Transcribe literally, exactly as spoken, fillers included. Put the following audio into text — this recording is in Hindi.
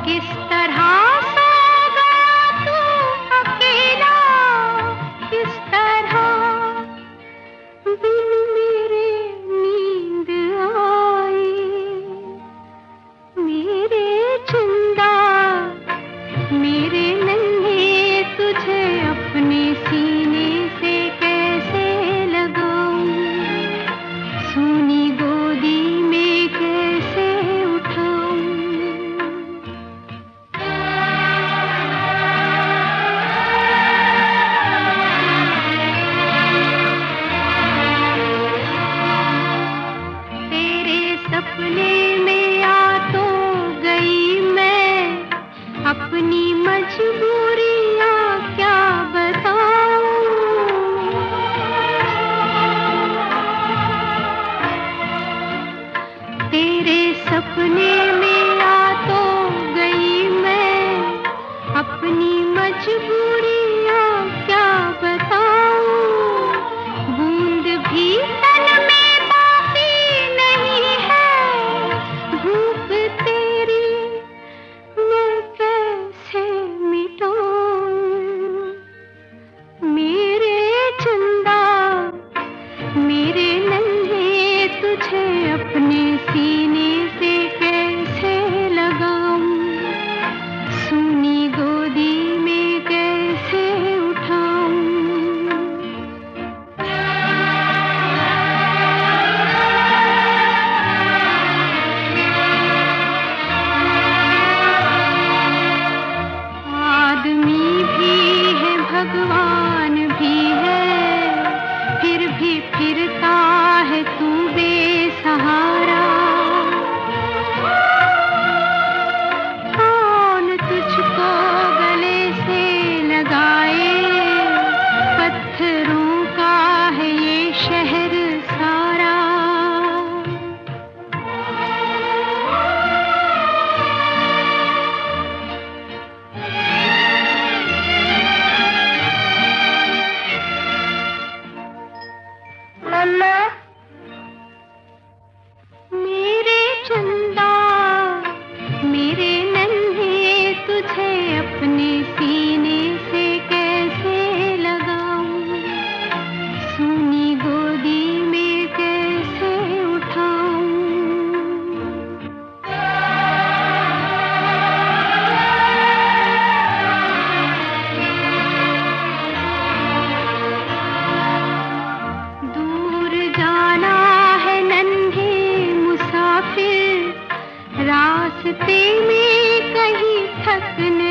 किस तरह सो गया तू अकेला, किस तरह बिन मेरे नींद आई। मेरे चंदा मेरे नन्हे तुझे अपने सीने से कैसे लगाऊं, सोनी गोदी में कैसे उठाऊं। तेरे सपने में आ तो गई मैं, अपनी मजबूरियां क्या बताऊं। तेरे सपने में आ तो गई मैं, अपनी मजबूरियां क्या बताऊं। बूंद भी तन में बाकी नहीं है, धूप तेरी मैं कैसे मिटाऊं। मेरे चंदा मेरे नन्हे तुझे अपने सीने से कैसे लगाऊं, सोनी गोदी में कैसे उठाऊं। आदमी भी है भगवान भी है, फिर भी फिरता है तू बेसहारा। कौन तुझको गले से लगाए, पत्थरों का है ये शहर सारा। मम्मा मेरे चंदा मेरे नन्हे तुझे अपने सीने से कैसे लगाऊं, सोनी गोदी में कैसे उठाऊं। दूर जाना है नन्हे मुसाफिर, रास्ते में कहीं थक न